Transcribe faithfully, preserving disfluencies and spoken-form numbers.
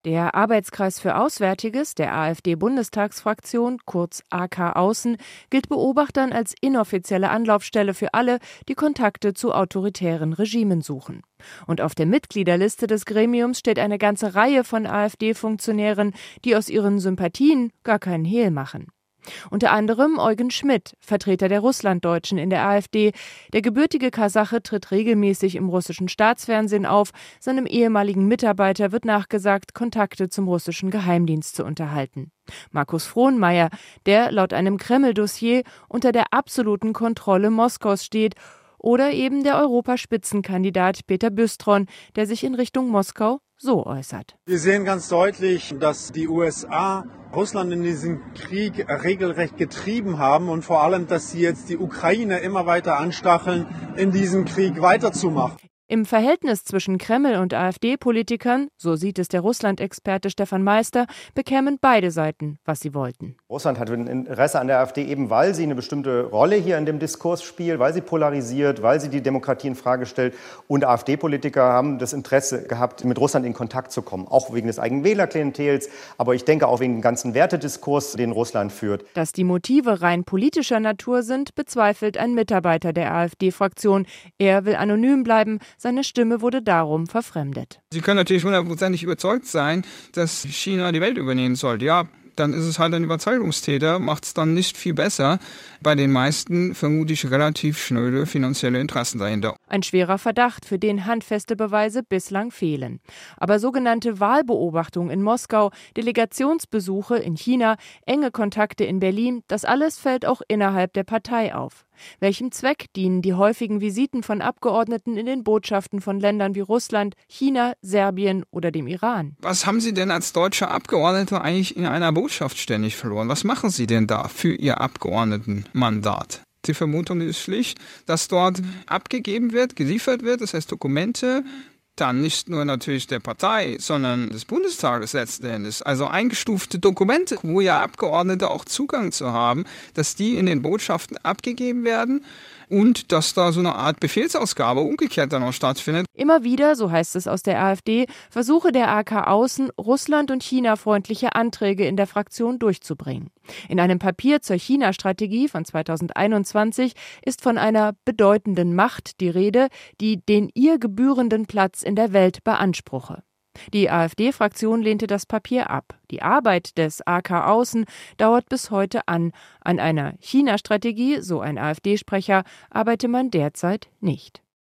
Der Arbeitskreis für Auswärtiges der AfD-Bundestagsfraktion, kurz A K Außen, gilt Beobachtern als inoffizielle Anlaufstelle für alle, die Kontakte zu autoritären Regimen suchen. Und auf der Mitgliederliste des Gremiums steht eine ganze Reihe von AfD-Funktionären, die aus ihren Sympathien gar keinen Hehl machen. Unter anderem Eugen Schmidt, Vertreter der Russlanddeutschen in der AfD. Der gebürtige Kasache tritt regelmäßig im russischen Staatsfernsehen auf. Seinem ehemaligen Mitarbeiter wird nachgesagt, Kontakte zum russischen Geheimdienst zu unterhalten. Markus Frohnmayer, der laut einem Kreml-Dossier unter der absoluten Kontrolle Moskaus steht. Oder eben der Europaspitzenkandidat Peter Büstron, der sich in Richtung Moskau so äußert. Wir sehen ganz deutlich, dass die U S A Russland in diesem Krieg regelrecht getrieben haben und vor allem, dass sie jetzt die Ukraine immer weiter anstacheln, in diesem Krieg weiterzumachen. Im Verhältnis zwischen Kreml und AfD-Politikern, so sieht es der Russland-Experte Stefan Meister, bekämen beide Seiten, was sie wollten. Russland hat ein Interesse an der AfD, eben weil sie eine bestimmte Rolle hier in dem Diskurs spielt, weil sie polarisiert, weil sie die Demokratie in Frage stellt. Und AfD-Politiker haben das Interesse gehabt, mit Russland in Kontakt zu kommen, auch wegen des eigenen Wählerklientels, aber ich denke auch wegen dem ganzen Wertediskurs, den Russland führt. Dass die Motive rein politischer Natur sind, bezweifelt ein Mitarbeiter der AfD-Fraktion. Er will anonym bleiben. Seine Stimme wurde darum verfremdet. Sie können natürlich hundertprozentig überzeugt sein, dass China die Welt übernehmen sollte. Ja, dann ist es halt ein Überzeugungstäter, macht es dann nicht viel besser. Bei den meisten vermute ich relativ schnöde finanzielle Interessen dahinter. Ein schwerer Verdacht, für den handfeste Beweise bislang fehlen. Aber sogenannte Wahlbeobachtung in Moskau, Delegationsbesuche in China, enge Kontakte in Berlin, das alles fällt auch innerhalb der Partei auf. Welchem Zweck dienen die häufigen Visiten von Abgeordneten in den Botschaften von Ländern wie Russland, China, Serbien oder dem Iran? Was haben Sie denn als deutscher Abgeordneter eigentlich in einer Botschaft ständig verloren? Was machen Sie denn da für Ihr Abgeordnetenmandat? Die Vermutung ist schlicht, dass dort abgegeben wird, geliefert wird, das heißt Dokumente, dann nicht nur natürlich der Partei, sondern des Bundestages letzten Endes. Also eingestufte Dokumente, wo ja Abgeordnete auch Zugang zu haben, dass die in den Botschaften abgegeben werden und dass da so eine Art Befehlsausgabe umgekehrt dann auch stattfindet. Immer wieder, so heißt es aus der AfD, versuche der A K Außen, Russland- und China-freundliche Anträge in der Fraktion durchzubringen. In einem Papier zur China-Strategie von zweitausendeinundzwanzig ist von einer bedeutenden Macht die Rede, die den ihr gebührenden Platz in der Welt beanspruche. Die AfD-Fraktion lehnte das Papier ab. Die Arbeit des A K Außen dauert bis heute an. An einer China-Strategie, so ein AfD-Sprecher, arbeite man derzeit nicht.